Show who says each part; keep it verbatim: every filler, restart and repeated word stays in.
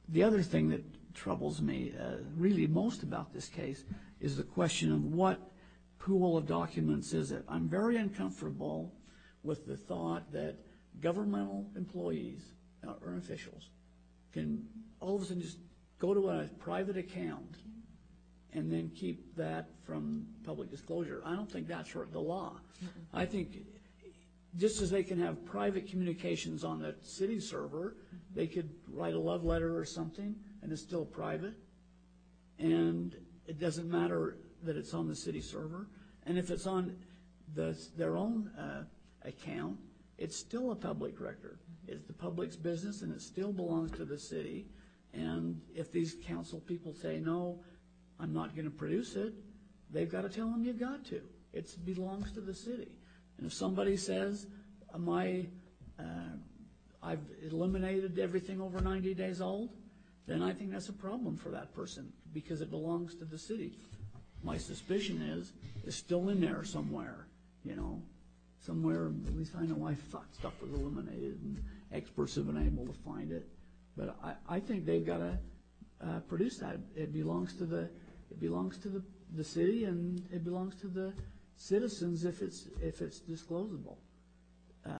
Speaker 1: the other thing that troubles me uh, really most about this case is the question of what pool of documents is it. I'm very uncomfortable with the thought that governmental employees or officials can all of a sudden just go to a private account and then keep that from public disclosure. I don't think that's the law. Mm-hmm. I think just as they can have private communications on the city server, mm-hmm. they could write a love letter or something and it's still private. And it doesn't matter that it's on the city server. And if it's on the, their own uh, account, it's still a public record. Mm-hmm. It's the public's business and it still belongs to the city. And if these council people say, no, I'm not going to produce it, they've got to tell them you've got to. It belongs to the city. And if somebody says, my, uh, I've eliminated everything over ninety days old, then I think that's a problem for that person because it belongs to the city. My suspicion is it's still in there somewhere, you know, somewhere. At least I know I thought stuff was eliminated and experts have been able to find it. But I, I think they've got to uh, produce that. It belongs to the it belongs to the, the city and it belongs to the citizens if it's if it's disclosable.